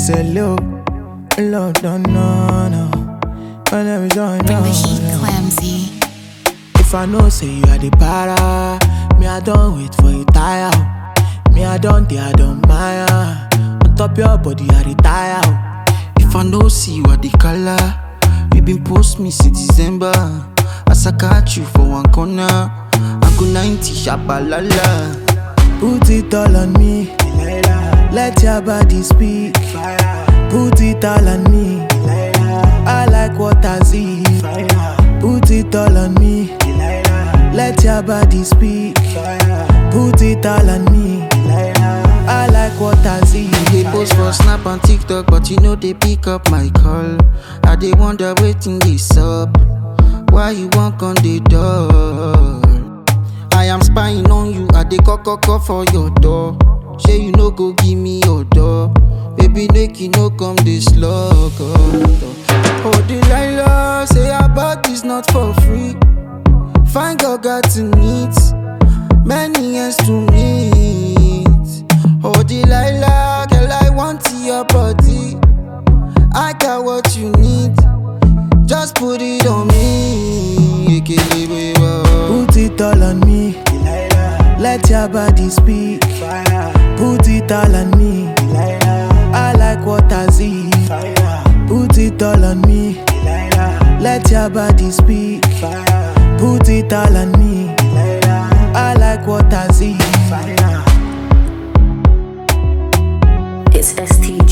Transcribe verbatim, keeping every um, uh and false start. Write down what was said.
say low, low, no, no, no. When every time, Bring no, the heat, no. Clamsy. If I know say you are the para, me I don't wait for you tire. Me I don't dare, I don't mind. On top your body I retire. If I know see you are the color, you been post me since December. As I catch you for one corner, I go ninety shabalala. Put it all on me, let your body speak. Put it all on me, I like what I see. Put it all on me, let your body speak. Put it all on me, I like what I see. They post for Snap and TikTok, but you know they pick up my call. I dey wonder waiting this up. Why you walk on the door? I am spying on you, I dey call call call for your door. Say you no go give me your door. Baby, make you no come this slug. Oh, Delilah, say our body's not for free. Fine girl got to need many years to meet. Oh, Delilah, girl, I want your body. I got what you need. Just put it on me. Put it all on me, let your body speak. Put it all on me, I like what I see. Put it all on me, let your body speak. Put it all on me, I like what I see. It's S T